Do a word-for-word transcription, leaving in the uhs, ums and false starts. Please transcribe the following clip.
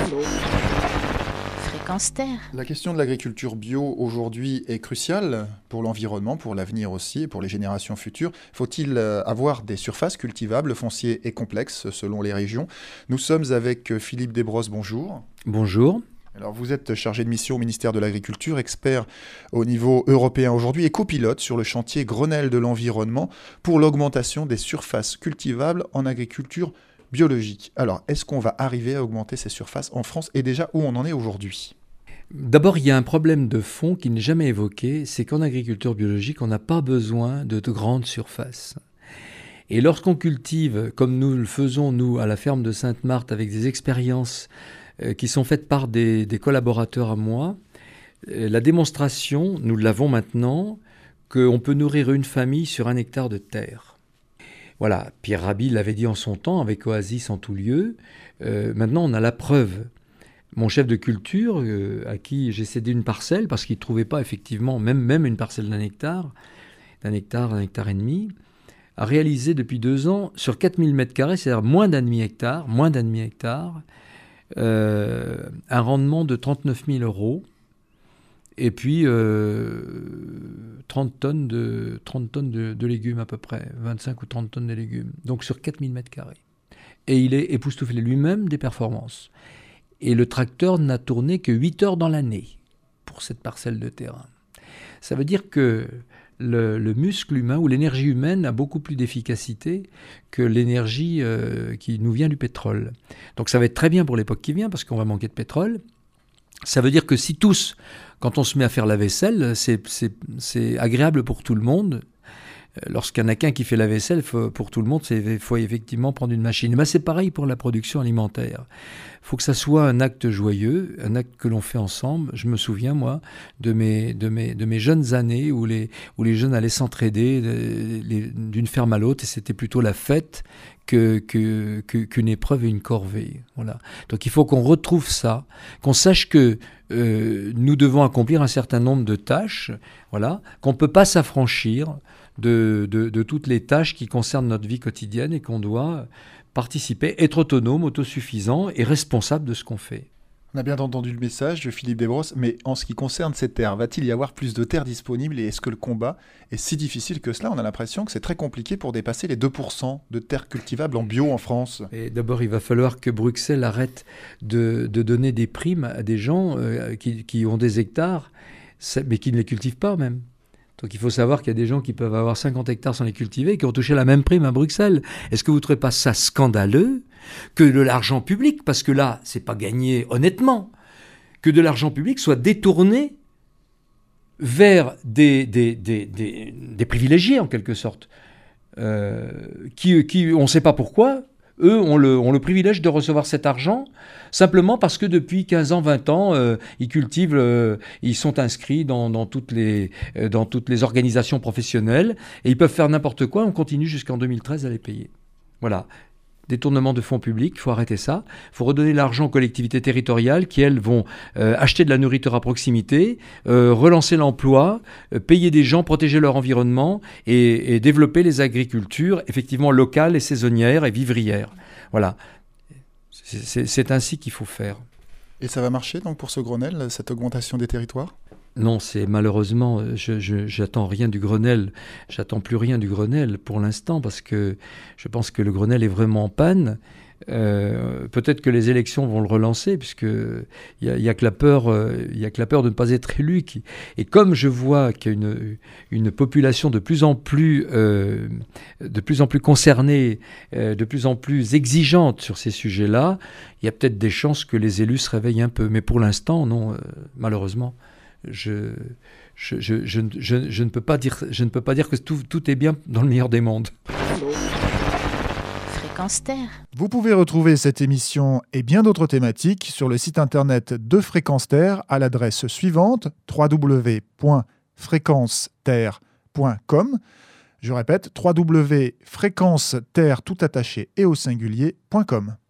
Fréquence Terre. La question de l'agriculture bio aujourd'hui est cruciale pour l'environnement, pour l'avenir aussi, et pour les générations futures. Faut-il avoir des surfaces cultivables? Le foncier est complexe selon les régions. Nous sommes avec Philippe Desbrosses, bonjour. Bonjour. Alors vous êtes chargé de mission au ministère de l'Agriculture, expert au niveau européen aujourd'hui et copilote sur le chantier Grenelle de l'environnement pour l'augmentation des surfaces cultivables en agriculture biologique. Alors, est-ce qu'on va arriver à augmenter ces surfaces en France et déjà où on en est aujourd'hui? D'abord, il y a un problème de fond qui n'est jamais évoqué, c'est qu'en agriculture biologique, on n'a pas besoin de, de grandes surfaces. Et lorsqu'on cultive, comme nous le faisons, nous, à la ferme de Sainte-Marthe, avec des expériences euh, qui sont faites par des, des collaborateurs à moi, euh, la démonstration, nous l'avons maintenant, qu'on peut nourrir une famille sur un hectare de terre. Voilà, Pierre Rabhi l'avait dit en son temps, avec Oasis en tout lieu. Euh, maintenant, on a la preuve. Mon chef de culture, euh, à qui j'ai cédé une parcelle, parce qu'il ne trouvait pas effectivement, même, même une parcelle d'un hectare, d'un hectare, d'un hectare et demi, a réalisé depuis deux ans, sur quatre mille mètres carrés, c'est-à-dire moins d'un demi-hectare, moins d'un demi-hectare, euh, un rendement de trente-neuf mille euros, et puis euh, trente tonnes, de, trente tonnes de, de légumes à peu près, vingt-cinq ou trente tonnes de légumes, donc sur quatre mille mètres carrés. Et il est époustouflé lui-même des performances. Et le tracteur n'a tourné que huit heures dans l'année pour cette parcelle de terrain. Ça veut dire que le, le muscle humain ou l'énergie humaine a beaucoup plus d'efficacité que l'énergie euh, qui nous vient du pétrole. Donc ça va être très bien pour l'époque qui vient parce qu'on va manquer de pétrole. Ça veut dire que si tous, quand on se met à faire la vaisselle, c'est, c'est, c'est agréable pour tout le monde. Lorsqu'il n'y en a qu'un qui fait la vaisselle, faut, pour tout le monde, il faut effectivement prendre une machine. Ben, c'est pareil pour la production alimentaire. Il faut que ça soit un acte joyeux, un acte que l'on fait ensemble. Je me souviens, moi, de mes, de mes, de mes jeunes années où les, où les jeunes allaient s'entraider de, les, d'une ferme à l'autre, et c'était plutôt la fête que, que, que, qu'une épreuve et une corvée. Voilà. Donc il faut qu'on retrouve ça, qu'on sache que euh, nous devons accomplir un certain nombre de tâches, voilà, qu'on ne peut pas s'affranchir De, de, de toutes les tâches qui concernent notre vie quotidienne et qu'on doit participer, être autonome, autosuffisant et responsable de ce qu'on fait. On a bien entendu le message de Philippe Desbrosses, mais en ce qui concerne ces terres, va-t-il y avoir plus de terres disponibles et est-ce que le combat est si difficile que cela? On a l'impression que c'est très compliqué pour dépasser les deux pour cent de terres cultivables en bio en France. Et d'abord, il va falloir que Bruxelles arrête de, de donner des primes à des gens euh, qui, qui ont des hectares, mais qui ne les cultivent pas même. Donc il faut savoir qu'il y a des gens qui peuvent avoir cinquante hectares sans les cultiver et qui ont touché la même prime à Bruxelles. Est-ce que vous ne trouvez pas ça scandaleux que de l'argent public, parce que là, c'est pas gagné honnêtement, que de l'argent public soit détourné vers des, des, des, des, des privilégiés en quelque sorte, euh, qui, qui, on ne sait pas pourquoi, eux ont le, ont le privilège de recevoir cet argent simplement parce que depuis quinze ans, vingt ans, euh, ils cultivent, euh, ils sont inscrits dans, dans, toutes les, euh, dans toutes les organisations professionnelles et ils peuvent faire n'importe quoi. On continue jusqu'en deux mille treize à les payer. Voilà. Détournement de fonds publics, il faut arrêter ça. Il faut redonner l'argent aux collectivités territoriales qui, elles, vont euh, acheter de la nourriture à proximité, euh, relancer l'emploi, euh, payer des gens, protéger leur environnement et, et développer les agricultures, effectivement, locales et saisonnières et vivrières. Voilà. C'est, c'est, c'est ainsi qu'il faut faire. Et ça va marcher, donc, pour ce Grenelle, cette augmentation des territoires ? Non, c'est malheureusement, je, je, j'attends rien du Grenelle, j'attends plus rien du Grenelle pour l'instant parce que je pense que le Grenelle est vraiment en panne. Euh, peut-être que les élections vont le relancer puisque il y a, y a que la peur, euh, il y a que la peur de ne pas être élu. Qui... Et comme je vois qu'il y a une, une population de plus en plus, euh, de plus en plus concernée, euh, de plus en plus exigeante sur ces sujets-là, il y a peut-être des chances que les élus se réveillent un peu. Mais pour l'instant, non, euh, malheureusement. Je, je, je, je, je, je, ne peux pas dire, je ne peux pas dire que tout, tout est bien dans le meilleur des mondes. Fréquence Terre. Vous pouvez retrouver cette émission et bien d'autres thématiques sur le site internet de Fréquence Terre à l'adresse suivante w w w point fréquence terre point com. Je répète, w w w point fréquence terre tout attaché et au singulier point com.